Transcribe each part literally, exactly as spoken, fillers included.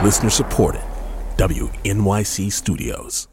Listener supported. W N Y C Studios.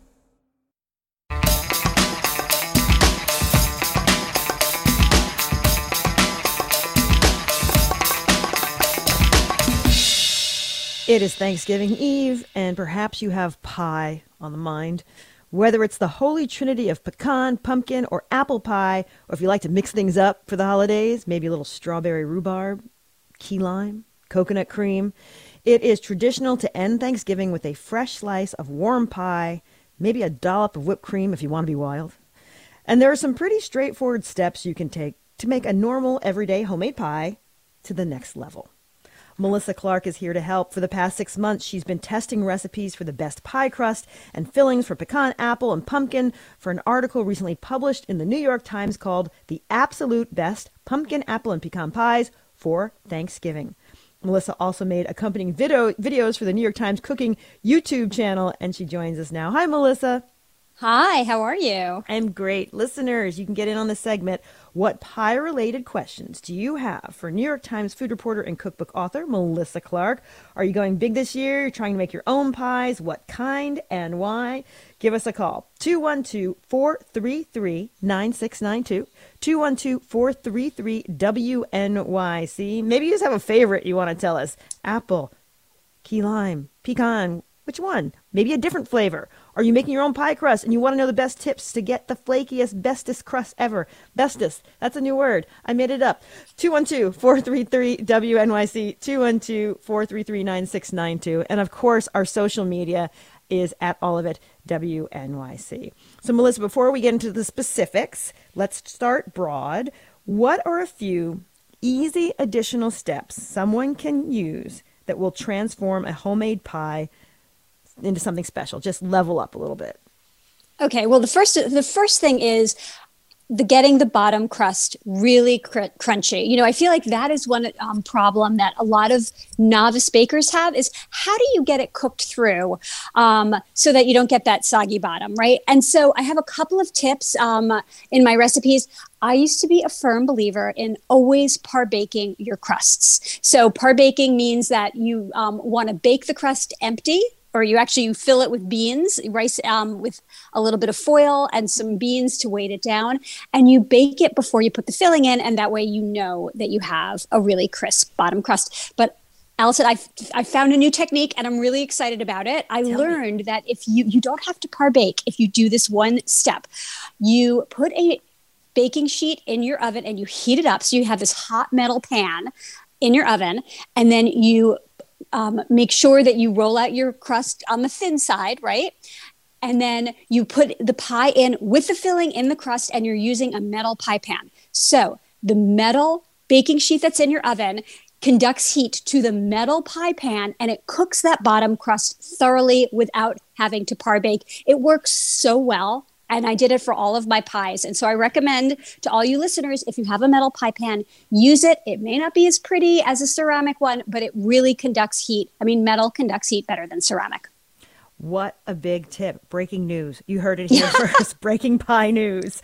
It is Thanksgiving Eve, and perhaps you have pie on the mind. Whether it's the holy trinity of pecan, pumpkin, or apple pie, or if you like to mix things up for the holidays, maybe a little strawberry rhubarb, key lime, coconut cream. It is traditional to end Thanksgiving with a fresh slice of warm pie, maybe a dollop of whipped cream if you want to be wild. And there are some pretty straightforward steps you can take to make a normal, everyday homemade pie to the next level. Melissa Clark is here to help. For the past six months, she's been testing recipes for the best pie crust and fillings for pecan, apple, and pumpkin for an article recently published in the New York Times called The Absolute Best Pumpkin, Apple, and Pecan Pies for Thanksgiving. Melissa also made accompanying video, videos for the New York Times Cooking YouTube channel, and she joins us now. Hi, Melissa. Hi, how are you? I'm great. Listeners, you can get in on this segment. What pie-related questions do you have for New York Times food reporter and cookbook author Melissa Clark? Are you going big this year? You're trying to make your own pies? What kind and why? Give us a call. two one two, four three three, nine six nine two. two one two, four three three, W N Y C. Maybe you just have a favorite you want to tell us. Apple, key lime, pecan. Which one? Maybe a different flavor. Are you making your own pie crust and you want to know the best tips to get the flakiest, bestest crust ever? Bestest. That's a new word. I made it up. two one two, four three three, W N Y C, two one two, four three three, nine six nine two. And of course, our social media is at all of it, W N Y C. So Melissa, before we get into the specifics, let's start broad. What are a few easy additional steps someone can use that will transform a homemade pie into something special, just level up a little bit? Okay, well, the first the first thing is the getting the bottom crust really cr- crunchy. You know, I feel like that is one um, problem that a lot of novice bakers have is how do you get it cooked through um, so that you don't get that soggy bottom, right? And so I have a couple of tips um, in my recipes. I used to be a firm believer in always par baking your crusts. So par baking means that you um, want to bake the crust empty, or you actually you fill it with beans, rice um, with a little bit of foil and some beans to weight it down. And you bake it before you put the filling in. And that way you know that you have a really crisp bottom crust. But Allison, I I found a new technique and I'm really excited about it. I Tell learned me. that if you, you don't have to par bake, if you do this one step, you put a baking sheet in your oven and you heat it up. So you have this hot metal pan in your oven, and then you Um, make sure that you roll out your crust on the thin side, right? And then you put the pie in with the filling in the crust, and you're using a metal pie pan. So the metal baking sheet that's in your oven conducts heat to the metal pie pan, and it cooks that bottom crust thoroughly without having to par bake. It works so well. And I did it for all of my pies. And so I recommend to all you listeners, if you have a metal pie pan, use it. It may not be as pretty as a ceramic one, but it really conducts heat. I mean, metal conducts heat better than ceramic. What a big tip. Breaking news. You heard it here first. Breaking pie news.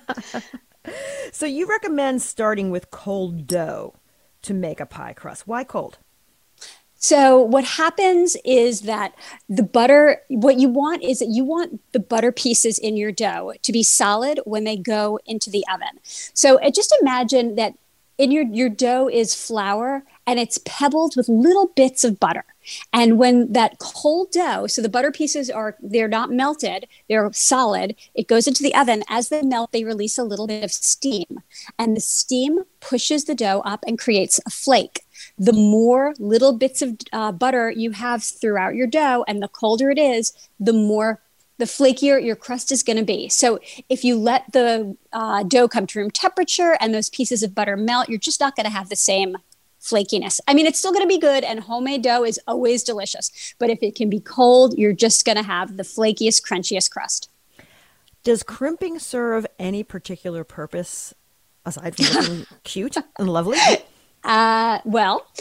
So you recommend starting with cold dough to make a pie crust. Why cold? So what happens is that the butter, what you want is that you want the butter pieces in your dough to be solid when they go into the oven. So uh, just imagine that in your, your dough is flour and it's pebbled with little bits of butter. And when that cold dough, so the butter pieces are, they're not melted, they're solid, it goes into the oven. As they melt, they release a little bit of steam. And the steam pushes the dough up and creates a flake. The more little bits of uh, butter you have throughout your dough, and the colder it is, the more, the flakier your crust is going to be. So if you let the uh, dough come to room temperature and those pieces of butter melt, you're just not going to have the same flakiness. I mean, it's still going to be good, and homemade dough is always delicious. But if it can be cold, you're just going to have the flakiest, crunchiest crust. Does crimping serve any particular purpose aside from looking cute and lovely? Uh, well,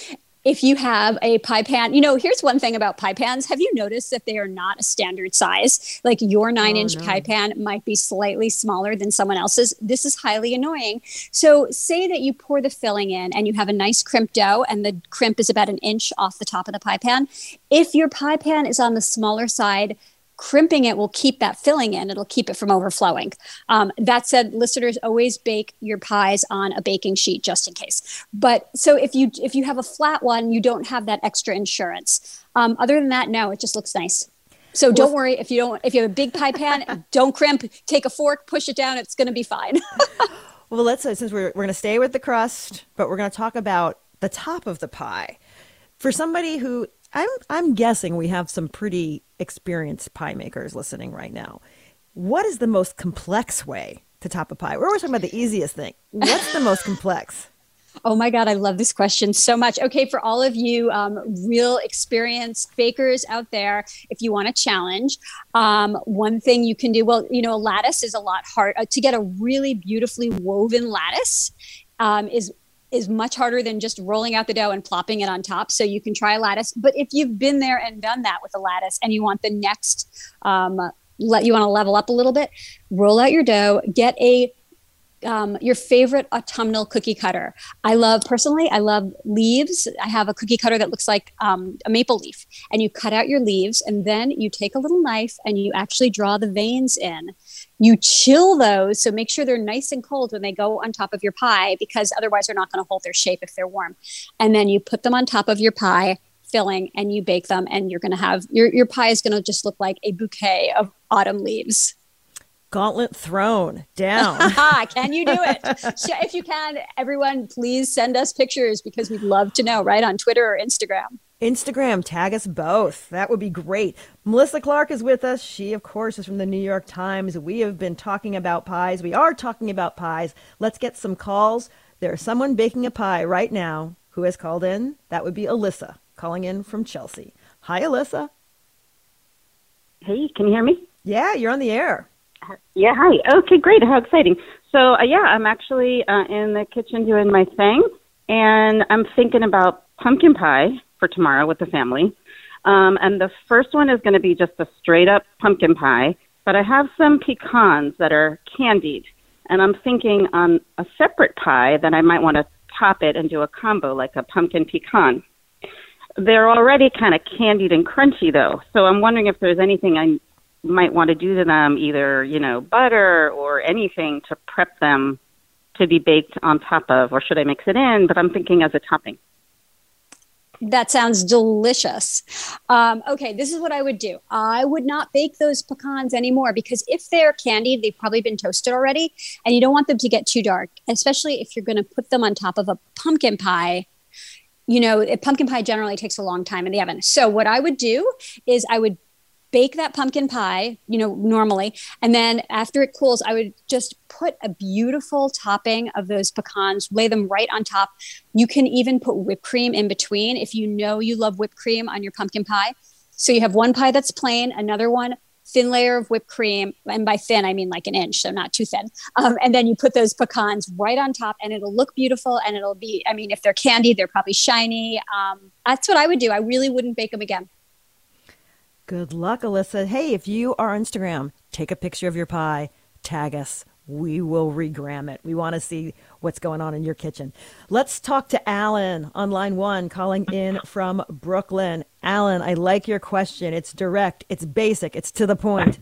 if you have a pie pan, you know, here's one thing about pie pans. Have you noticed that they are not a standard size? Like your nine inch oh, no. pie pan might be slightly smaller than someone else's. This is highly annoying. So say that you pour the filling in and you have a nice crimp dough and the crimp is about an inch off the top of the pie pan. If your pie pan is on the smaller side, crimping it will keep that filling in. It'll keep it from overflowing. Um, that said, listeners, always bake your pies on a baking sheet just in case. But so if you if you have a flat one, you don't have that extra insurance. Um, other than that, no, it just looks nice. So don't worry if you don't if you have a big pie pan, don't crimp. Take a fork, push it down. It's going to be fine. Well, let's uh, since we're we're going to stay with the crust, but we're going to talk about the top of the pie. For somebody who I'm I'm guessing we have some pretty experienced pie makers listening right now. What is the most complex way to top a pie? We're always talking about the easiest thing. What's the most complex? Oh my God, I love this question so much. Okay, for all of you um, real experienced bakers out there, if you want a challenge, um, one thing you can do, well, you know, a lattice is a lot hard. Uh, to get a really beautifully woven lattice um, is is much harder than just rolling out the dough and plopping it on top. So you can try a lattice. But if you've been there and done that with a lattice and you want the next, um, let you want to level up a little bit, roll out your dough, get a Um, your favorite autumnal cookie cutter. I love, personally, I love leaves. I have a cookie cutter that looks like um, a maple leaf. And you cut out your leaves and then you take a little knife and you actually draw the veins in. You chill those, so make sure they're nice and cold when they go on top of your pie, because otherwise they're not going to hold their shape if they're warm. And then you put them on top of your pie filling and you bake them, and you're going to have, your, your pie is going to just look like a bouquet of autumn leaves. Gauntlet thrown down. Can you do it? If you can, everyone, please send us pictures because we'd love to know, right, on Twitter or Instagram. Instagram, tag us both. That would be great. Melissa Clark is with us. She, of course, is from the New York Times. We have been talking about pies. We are talking about pies. Let's get some calls. There's someone baking a pie right now who has called in. That would be Alyssa, calling in from Chelsea. Hi, Alyssa. Hey, can you hear me? Yeah, you're on the air. Yeah, hi. Okay, great. How exciting. So, uh, yeah, I'm actually uh, in the kitchen doing my thing, and I'm thinking about pumpkin pie for tomorrow with the family. Um, and the first one is going to be just a straight-up pumpkin pie, but I have some pecans that are candied, and I'm thinking on a separate pie that I might want to top it and do a combo, like a pumpkin pecan. They're already kind of candied and crunchy, though, so I'm wondering if there's anything I might want to do to them, either, you know, butter or anything to prep them to be baked on top of, or should I mix it in? But I'm thinking as a topping. That sounds delicious. Um, okay, this is what I would do. I would not bake those pecans anymore, because if they're candied, they've probably been toasted already, and you don't want them to get too dark, especially if you're going to put them on top of a pumpkin pie. You know, a pumpkin pie generally takes a long time in the oven. So what I would do is I would bake that pumpkin pie, you know, normally. And then after it cools, I would just put a beautiful topping of those pecans, lay them right on top. You can even put whipped cream in between if you know you love whipped cream on your pumpkin pie. So you have one pie that's plain, another one, thin layer of whipped cream. And by thin, I mean like an inch, so not too thin. Um, and then you put those pecans right on top, and it'll look beautiful. And it'll be, I mean, if they're candied, they're probably shiny. Um, that's what I would do. I really wouldn't bake them again. Good luck, Alyssa. Hey, if you are on Instagram, take a picture of your pie, tag us. We will regram it. We want to see what's going on in your kitchen. Let's talk to Alan on line one, calling in from Brooklyn. Alan, I like your question. It's direct, it's basic, it's to the point.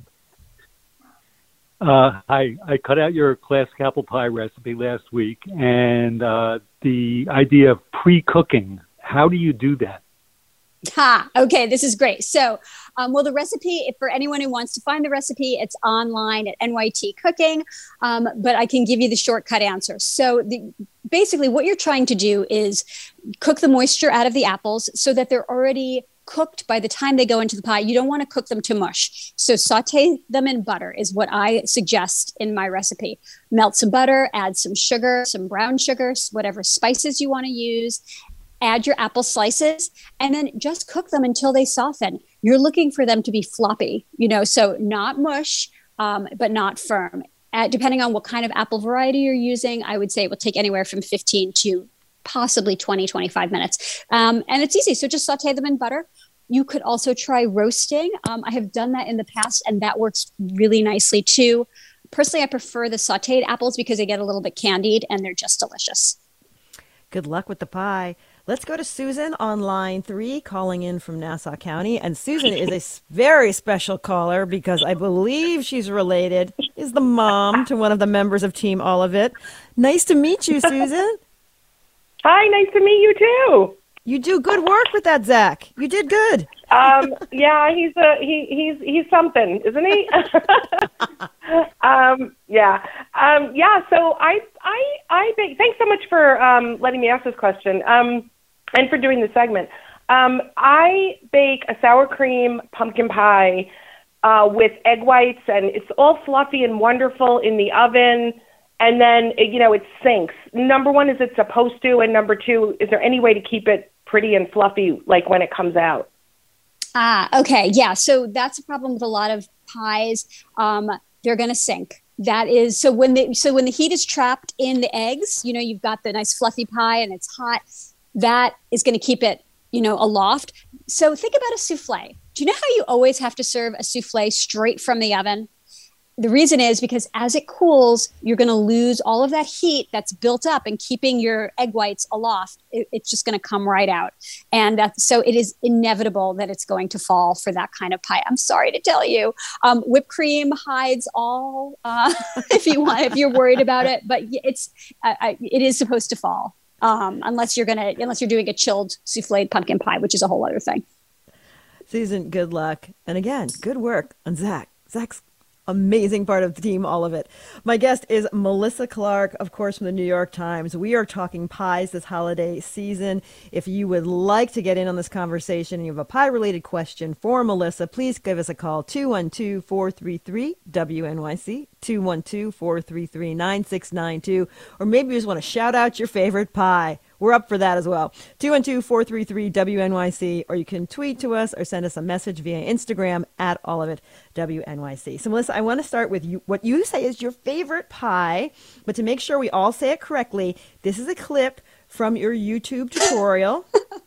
Uh, I, I cut out your classic apple pie recipe last week, and uh, the idea of pre-cooking, how do you do that? Ha, okay, this is great. So, um, well, the recipe, if for anyone who wants to find the recipe, it's online at N Y T Cooking, um, but I can give you the shortcut answer. So the, basically what you're trying to do is cook the moisture out of the apples so that they're already cooked by the time they go into the pie. You don't want to cook them to mush. So saute them in butter is what I suggest in my recipe. Melt some butter, add some sugar, some brown sugar, whatever spices you want to use. Add your apple slices, and then just cook them until they soften. You're looking for them to be floppy, you know, so not mush, um, but not firm. Uh, depending on what kind of apple variety you're using, I would say it will take anywhere from fifteen to possibly twenty, twenty-five minutes. Um, and it's easy. So just saute them in butter. You could also try roasting. Um, I have done that in the past, and that works really nicely too. Personally, I prefer the sauteed apples because they get a little bit candied and they're just delicious. Good luck with the pie. Let's go to Susan on line three, calling in from Nassau County. And Susan is a s- very special caller because I believe she's related, is the mom to one of the members of Team All of It. Nice to meet you, Susan. Hi, nice to meet you too. You do good work with that, Zach. You did good. Um, yeah, he's a he he's he's something, isn't he? um, yeah, um, yeah. So I I I bake. Thanks so much for um, letting me ask this question, um, and for doing the segment. Um, I bake a sour cream pumpkin pie uh, with egg whites, and it's all fluffy and wonderful in the oven. And then, you know, it sinks. Number one, is it supposed to? And number two, is there any way to keep it pretty and fluffy, like when it comes out? Ah, okay. Yeah. So that's a problem with a lot of pies. Um, they're going to sink. That is, so when the, so when the heat is trapped in the eggs, you know, you've got the nice fluffy pie and it's hot, that is going to keep it, you know, aloft. So think about a souffle. Do you know how you always have to serve a souffle straight from the oven? The reason is because as it cools, you're going to lose all of that heat that's built up and keeping your egg whites aloft. It, it's just going to come right out. And that, so it is inevitable that it's going to fall for that kind of pie. I'm sorry to tell you. Um, whipped cream hides all, uh, if you want, if you're worried about it, but it's, uh, it is supposed to fall. Um, unless you're going to, unless you're doing a chilled souffled pumpkin pie, which is a whole other thing. Susan, good luck. And again, good work on Zach. Zach's amazing part of the team, all of it. My guest is Melissa Clark, of course, from the New York Times. We are talking pies this holiday season. If you would like to get in on this conversation and you have a pie-related question for Melissa, please give us a call, two one two, four three three, W N Y C, two one two, four three three, nine six nine two, or maybe you just want to shout out your favorite pie. We're up for that as well. two one two, four three three, W N Y C, or you can tweet to us or send us a message via Instagram at all of it W N Y C. So, Melissa, I want to start with you. What you say is your favorite pie, but to make sure we all say it correctly, this is a clip from your YouTube tutorial.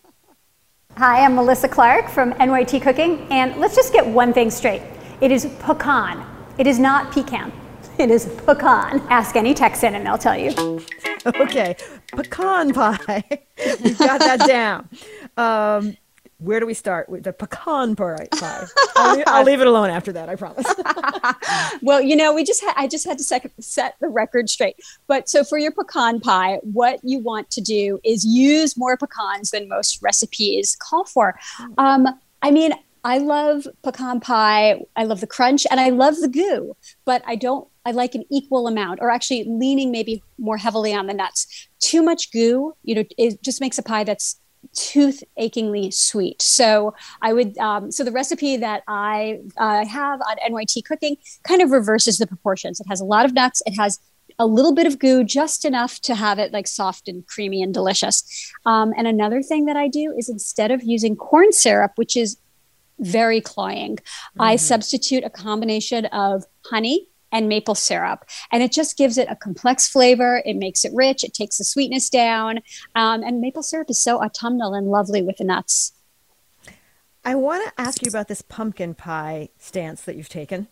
Hi, I'm Melissa Clark from N Y T Cooking, and let's just get one thing straight. It is pecan. It is not pecan. It is pecan. Ask any Texan and they'll tell you. Okay, pecan pie. We've got that down. Um, where do we start with the pecan pie? I'll, leave, I'll leave it alone after that, I promise. Well, you know, we just ha- I just had to sec- set the record straight. But so for your pecan pie, what you want to do is use more pecans than most recipes call for. Um, I mean, I love pecan pie. I love the crunch and I love the goo, but I don't, I like an equal amount, or actually leaning maybe more heavily on the nuts. Too much goo, you know, it just makes a pie that's tooth achingly sweet. So I would, um, so the recipe that I uh, have on N Y T Cooking kind of reverses the proportions. It has a lot of nuts. It has a little bit of goo, just enough to have it like soft and creamy and delicious. Um, and another thing that I do is instead of using corn syrup, which is very cloying, mm-hmm. I substitute a combination of honey and maple syrup. And it just gives it a complex flavor. It makes it rich. It takes the sweetness down. Um, and maple syrup is so autumnal and lovely with the nuts. I want to ask you about this pumpkin pie stance that you've taken.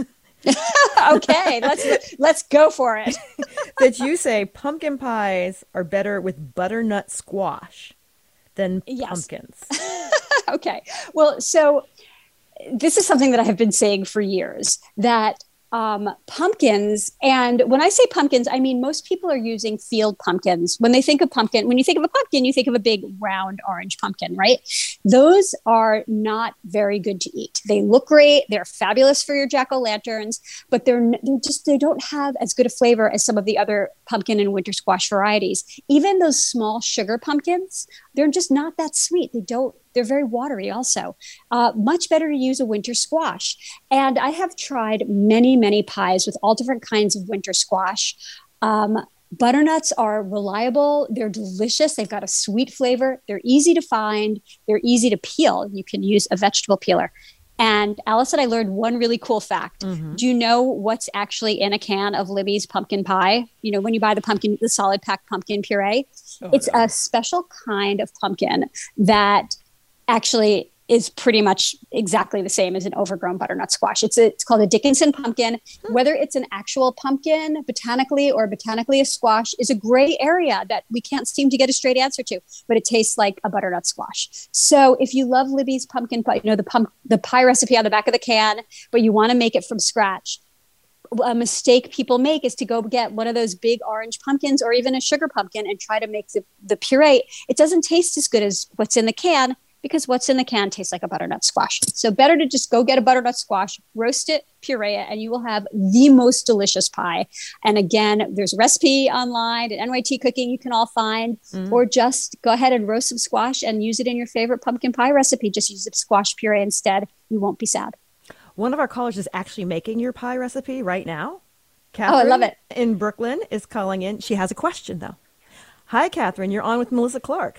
Okay, let's let's go for it. That you say pumpkin pies are better with butternut squash than yes. pumpkins. Okay. Well, so this is something that I have been saying for years, that Um, pumpkins, and when I say pumpkins, I mean most people are using field pumpkins. When they think of pumpkin, when you think of a pumpkin, you think of a big round orange pumpkin, right? Those are not very good to eat. They look great. They're fabulous for your jack-o'-lanterns, but they're, they're just, they don't have as good a flavor as some of the other pumpkin and winter squash varieties. Even those small sugar pumpkins, they're just not that sweet. They don't, they're very watery also. Uh, much better to use a winter squash. And I have tried many, many pies with all different kinds of winter squash. Um, butternuts are reliable. They're delicious. They've got a sweet flavor. They're easy to find. They're easy to peel. You can use a vegetable peeler. And Allison, I learned one really cool fact. Mm-hmm. Do you know what's actually in a can of Libby's pumpkin pie? You know, when you buy the pumpkin, the solid pack pumpkin puree, Oh, it's no. a special kind of pumpkin that actually is pretty much exactly the same as an overgrown butternut squash. It's a, it's called a Dickinson pumpkin. Whether it's an actual pumpkin botanically or botanically a squash is a gray area that we can't seem to get a straight answer to, but it tastes like a butternut squash. So if you love Libby's pumpkin pie, you know, the pump, the pie recipe on the back of the can, but you want to make it from scratch, a mistake people make is to go get one of those big orange pumpkins or even a sugar pumpkin and try to make the, the puree. It doesn't taste as good as what's in the can, because what's in the can tastes like a butternut squash. So better to just go get a butternut squash, roast it, puree it, and you will have the most delicious pie. And again, there's a recipe online at N Y T Cooking you can all find, mm. or just go ahead and roast some squash and use it in your favorite pumpkin pie recipe. Just use the squash puree instead. You won't be sad. One of our callers is actually making your pie recipe right now. Catherine oh, I love it. In Brooklyn is calling in. She has a question, though. Hi, Catherine. You're on with Melissa Clark.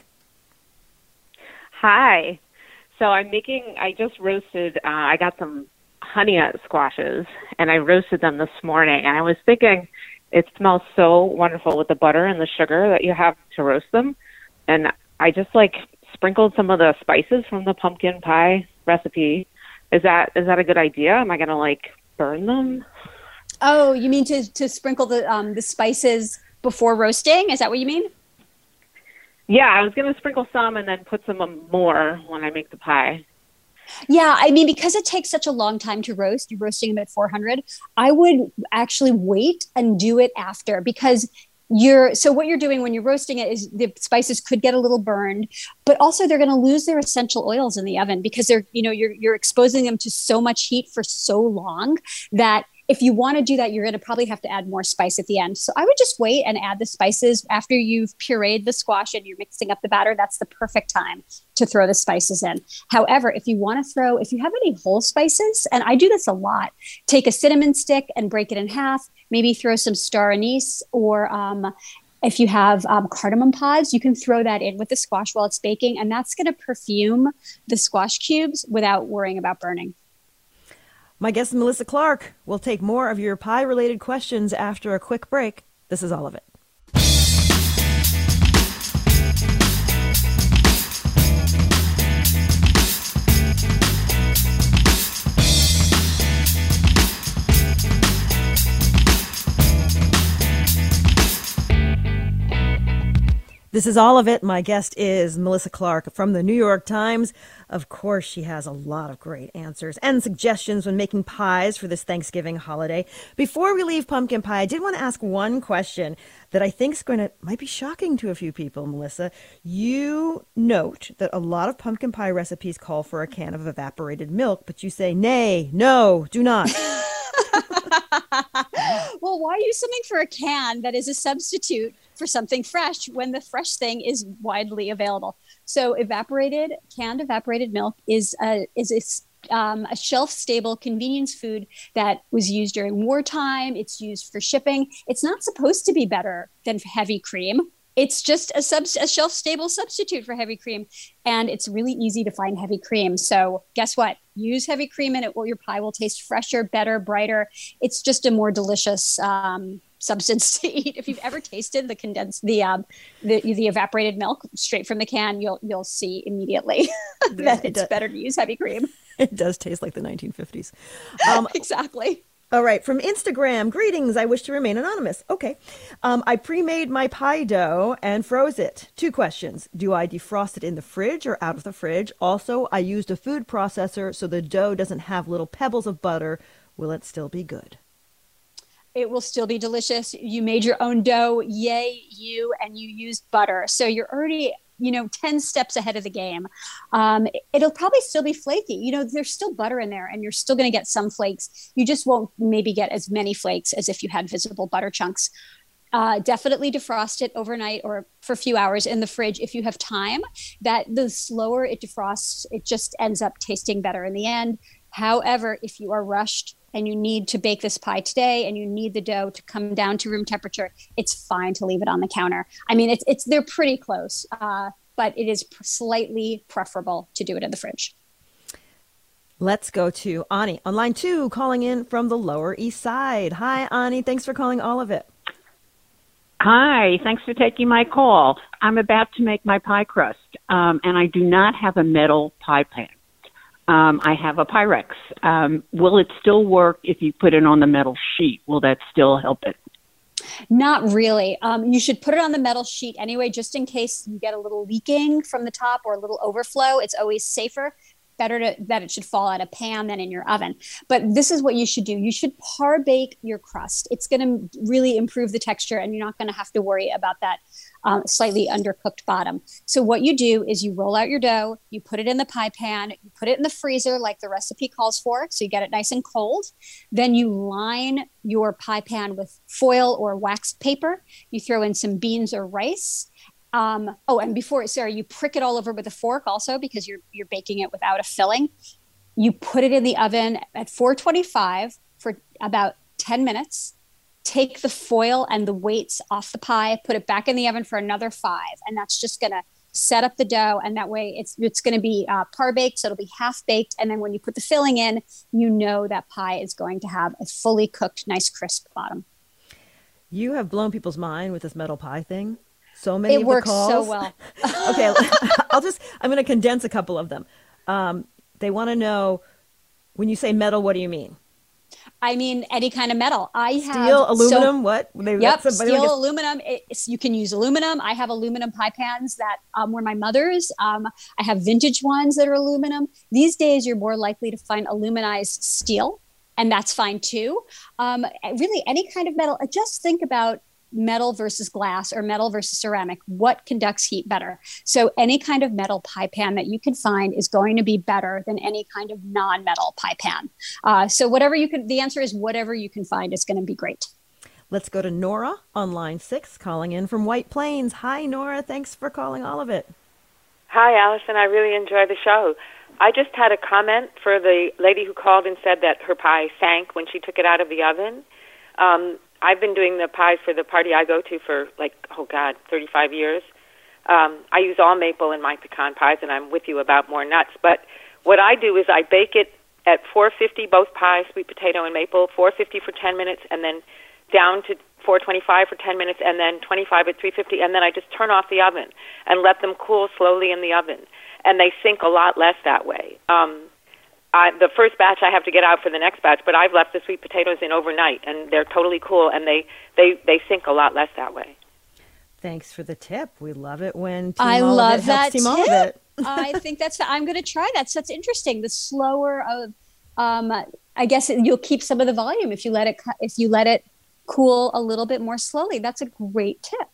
Hi. So I'm making, I just roasted, uh, I got some honey nut squashes, and I roasted them this morning. And I was thinking, it smells so wonderful with the butter and the sugar that you have to roast them. And I just, like, sprinkled some of the spices from the pumpkin pie recipe. Is that is that a good idea? Am I going to, like, burn them? Oh, you mean to, to sprinkle the um, the spices before roasting? Is that what you mean? Yeah, I was going to sprinkle some and then put some more when I make the pie. Yeah, I mean, because it takes such a long time to roast, you're roasting them at four hundred, I would actually wait and do it after, because you're, so what you're doing when you're roasting it is the spices could get a little burned, but also they're going to lose their essential oils in the oven because they're, you know, you're, you're exposing them to so much heat for so long that if you want to do that, you're going to probably have to add more spice at the end. So I would just wait and add the spices after you've pureed the squash and you're mixing up the batter. That's the perfect time to throw the spices in. However, if you want to throw, if you have any whole spices, and I do this a lot, take a cinnamon stick and break it in half, maybe throw some star anise, or um, if you have um, cardamom pods, you can throw that in with the squash while it's baking, and that's going to perfume the squash cubes without worrying about burning. My guest is Melissa Clark. We'll take more of your pie-related questions after a quick break. This is All of It. This is All of It. My guest is Melissa Clark from the New York Times. Of course, she has a lot of great answers and suggestions when making pies for this Thanksgiving holiday. Before we leave pumpkin pie, I did want to ask one question that I think is going to might be shocking to a few people, Melissa. You note that a lot of pumpkin pie recipes call for a can of evaporated milk, but you say, nay, no, do not. Well, why use something for a can that is a substitute for something fresh when the fresh thing is widely available? So evaporated, canned evaporated milk is a, is a, um, a shelf-stable convenience food that was used during wartime. It's used for shipping. It's not supposed to be better than heavy cream. It's just a, sub- a shelf-stable substitute for heavy cream. And it's really easy to find heavy cream. So guess what? Use heavy cream in it. Well, your pie will taste fresher, better, brighter. It's just a more delicious um, substance to eat. If you've ever tasted the condensed, the, um, the the evaporated milk straight from the can, you'll you'll see immediately that it's better to use heavy cream. It does taste like the nineteen fifties. Um, exactly. All right, from Instagram, greetings, I wish to remain anonymous. Okay. Um, I pre-made my pie dough and froze it. Two questions. Do I defrost it in the fridge or out of the fridge? Also, I used a food processor so the dough doesn't have little pebbles of butter. Will it still be good? It will still be delicious. You made your own dough. Yay, you, and you used butter. So you're already, you know, ten steps ahead of the game. Um, it'll probably still be flaky. You know, there's still butter in there and you're still going to get some flakes. You just won't maybe get as many flakes as if you had visible butter chunks. Uh, definitely defrost it overnight or for a few hours in the fridge if you have time. That the slower it defrosts, it just ends up tasting better in the end. However, if you are rushed and you need to bake this pie today and you need the dough to come down to room temperature, it's fine to leave it on the counter. I mean, it's it's they're pretty close, uh, but it is slightly preferable to do it in the fridge. Let's go to Ani on line two, calling in from the Lower East Side. Hi, Ani. Thanks for calling All of It. Hi. Thanks for taking my call. I'm about to make my pie crust, um, and I do not have a metal pie pan. Um, I have a Pyrex. Um, will it still work if you put it on the metal sheet? Will that still help it? Not really. Um, you should put it on the metal sheet anyway, just in case you get a little leaking from the top or a little overflow. It's always safer. Better to, that it should fall out of pan than in your oven. But this is what you should do. You should par bake your crust. It's going to really improve the texture, and you're not going to have to worry about that um, slightly undercooked bottom. So what you do is you roll out your dough, you put it in the pie pan, you put it in the freezer like the recipe calls for, so you get it nice and cold. Then you line your pie pan with foil or waxed paper. You throw in some beans or rice. Um, oh, and before, Sarah, you prick it all over with a fork also because you're you're baking it without a filling. You put it in the oven at four twenty-five for about ten minutes. Take the foil and the weights off the pie, put it back in the oven for another five, and that's just going to set up the dough. And that way it's it's going to be uh, par baked, so it'll be half baked. And then when you put the filling in, you know that pie is going to have a fully cooked, nice, crisp bottom. You have blown people's mind with this metal pie thing. So many it of works the calls. so well. Okay, I'll just, I'm going to condense a couple of them. Um, they want to know, when you say metal, what do you mean? I mean, any kind of metal. I have steel, aluminum, so, what? They, yep, steel, gets, aluminum. It's, you can use aluminum. I have aluminum pie pans that um, were my mother's. Um, I have vintage ones that are aluminum. These days, you're more likely to find aluminized steel, and that's fine too. Um, really, any kind of metal. Just think about metal versus glass or metal versus ceramic. What conducts heat better? So any kind of metal pie pan that you can find is going to be better than any kind of non-metal pie pan. Uh, so whatever you can, the answer is whatever you can find is going to be great. Let's go to Nora on line six, calling in from White Plains. Hi, Nora. Thanks for calling All of It. Hi, Allison. I really enjoy the show. I just had a comment for the lady who called and said that her pie sank when she took it out of the oven. Um, I've been doing the pies for the party I go to for, like, oh, God, thirty-five years. Um, I use all maple in my pecan pies, and I'm with you about more nuts. But what I do is I bake it at four fifty, both pies, sweet potato and maple, four fifty for ten minutes, and then down to four twenty-five for ten minutes, and then twenty-five at three fifty, and then I just turn off the oven and let them cool slowly in the oven. And they sink a lot less that way. Um I, the first batch I have to get out for the next batch, but I've left the sweet potatoes in overnight, and they're totally cool, and they, they, they sink a lot less that way. Thanks for the tip. We love it when Team I All love of it that helps Team tip. All of It. I think that's, I'm going to try that. So that's interesting. The slower of, um, I guess it, you'll keep some of the volume if you let it, if you let it cool a little bit more slowly. That's a great tip.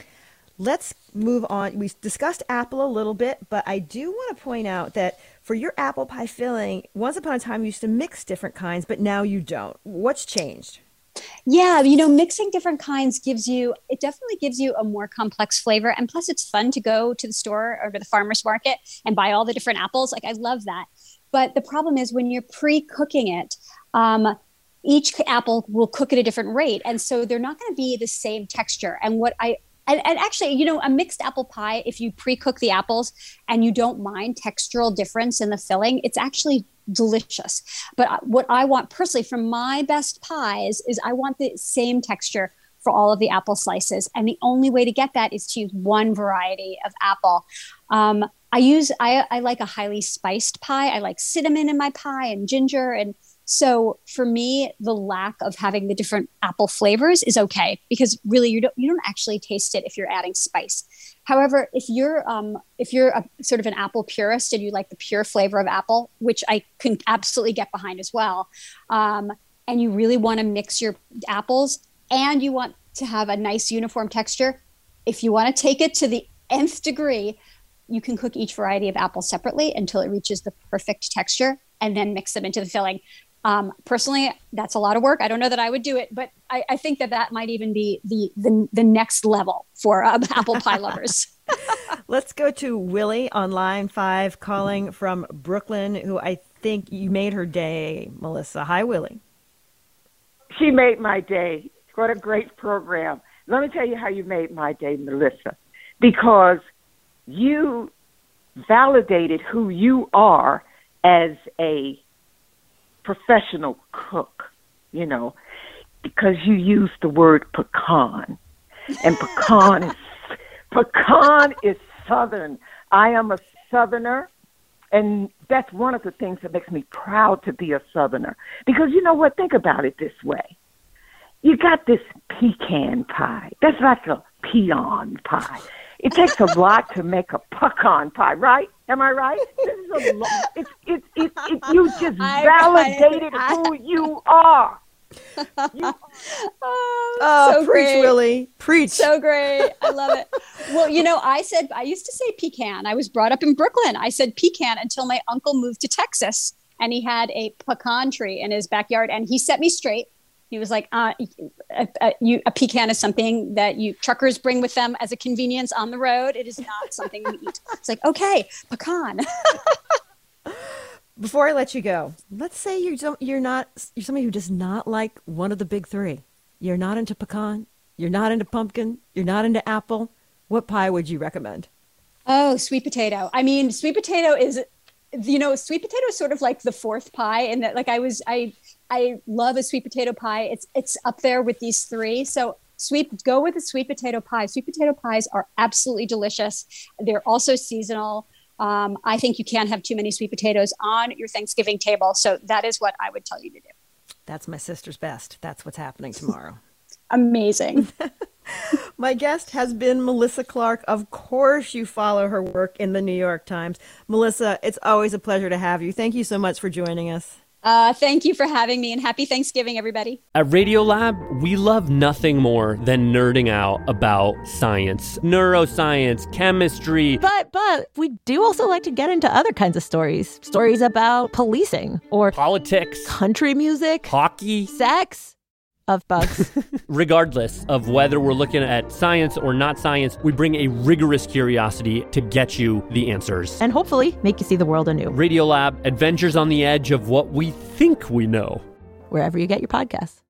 Let's move on. We discussed apple a little bit, but I do want to point out that for your apple pie filling, once upon a time you used to mix different kinds, but now you don't. What's changed? Yeah, you know, mixing different kinds gives you, it definitely gives you a more complex flavor. And plus it's fun to go to the store or to the farmer's market and buy all the different apples. Like, I love that. But the problem is when you're pre-cooking it, um, each apple will cook at a different rate. And so they're not going to be the same texture. And what I And, and actually, you know, a mixed apple pie, if you pre-cook the apples and you don't mind textural difference in the filling, it's actually delicious. But what I want personally from my best pies is I want the same texture for all of the apple slices. And the only way to get that is to use one variety of apple. Um, I use, I, I like a highly spiced pie. I like cinnamon in my pie and ginger. And so for me, the lack of having the different apple flavors is okay, because really you don't you don't actually taste it if you're adding spice. However, if you're um, if you're a sort of an apple purist and you like the pure flavor of apple, which I can absolutely get behind as well, um, and you really want to mix your apples and you want to have a nice uniform texture, if you want to take it to the nth degree, you can cook each variety of apple separately until it reaches the perfect texture and then mix them into the filling. Um, personally, that's a lot of work. I don't know that I would do it, but I, I think that that might even be the the, the next level for um, apple pie lovers. Let's go to Willie on line five, calling from Brooklyn, who I think you made her day, Melissa. Hi, Willie. She made my day. What a great program. Let me tell you how you made my day, Melissa, because you validated who you are as a professional cook, you know, because you use the word pecan, and pecan is pecan is Southern. I am a Southerner, and that's one of the things that makes me proud to be a Southerner. Because you know what? Think about it this way. You got this pecan pie. That's like a peon pie. It takes a lot to make a pecan pie, right? Am I right? This is a lot. It's, it's, it's, it, you just I, validated I, I, who you are. You, oh, oh so preach, great. Willie. Preach. So great. I love it. Well, you know, I said, I used to say pecan. I was brought up in Brooklyn. I said pecan until my uncle moved to Texas, and he had a pecan tree in his backyard, and he set me straight. He was like, uh, a, a, you, a pecan is something that you truckers bring with them as a convenience on the road. It is not something we eat. It's like, okay, pecan. Before I let you go, let's say you're don't, you're not you're somebody who does not like one of the big three. You're not into pecan. You're not into pumpkin. You're not into apple. What pie would you recommend? Oh, sweet potato. I mean, sweet potato is, you know, sweet potato is sort of like the fourth pie, and that, like, I was, I, I love a sweet potato pie. It's, it's up there with these three. So sweet, go with a sweet potato pie. Sweet potato pies are absolutely delicious. They're also seasonal. Um, I think you can't have too many sweet potatoes on your Thanksgiving table. So that is what I would tell you to do. That's my sister's best. That's what's happening tomorrow. Amazing. My guest has been Melissa Clark. Of course, you follow her work in the New York Times. Melissa, it's always a pleasure to have you. Thank you so much for joining us. Uh, thank you for having me, and happy Thanksgiving, everybody. At Radiolab, we love nothing more than nerding out about science, neuroscience, chemistry. But but we do also like to get into other kinds of stories. Stories about policing or politics, country music, hockey, sex. Of bugs. Regardless of whether we're looking at science or not science, we bring a rigorous curiosity to get you the answers. And hopefully make you see the world anew. Radiolab, adventures on the edge of what we think we know. Wherever you get your podcasts.